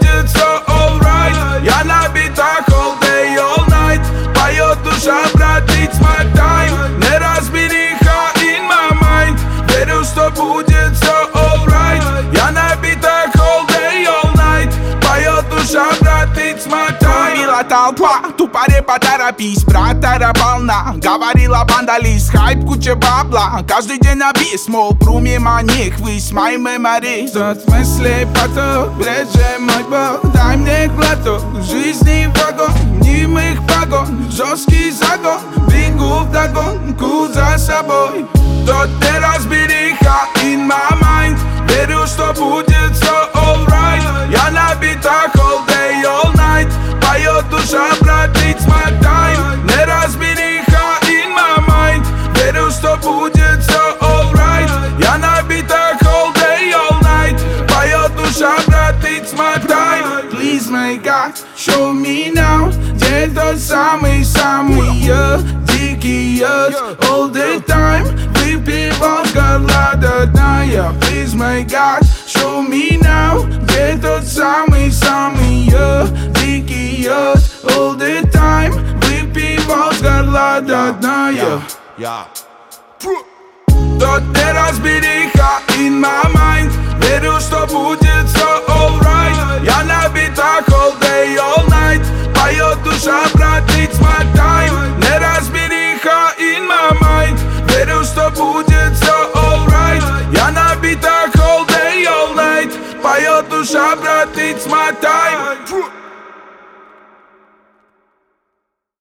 будет все alright. Я набита all day, all night. Поет душа, брат, it's my time. Неразбериха in my mind. Верю, что будет все alright. Я набита all day, all night. Поет душа, брат, it's my time. Била толпа, тупаре поторопись, брат, эра полна. Говорила банда лист, хайп, куча бабла. Каждый день на бис, мол, пру мимо них, весь my memory. Тот мысли поток, реже мой бог. Дай мне глоток, жизни вагон, немых погон, жесткий загон. Бегу вдогонку за собой. Тот неразбериха in my mind. Верю, что будет все alright. Я набита all day, all night. Поет душа, брат, it's my time. Неразбериха in my mind. Верю, что будет все alright. Я набита all day, all night. Поет душа, брат, it's my time. Please, my God, show me now. Где тот самый-самый дикий all the time. Выпивал с горла до дна. Please, my God, show me now. Где тот самый-самый дикий all the time. Выпивал с горла до дна. Тот неразбериха in my mind. Верю, что будет все alright. Я набита all day, all night. Поет душа, брат, it's my time. Неразбериха in my mind. Верю, что будет все alright. Я набита all day, all night. Поет душа, брат, it's my time.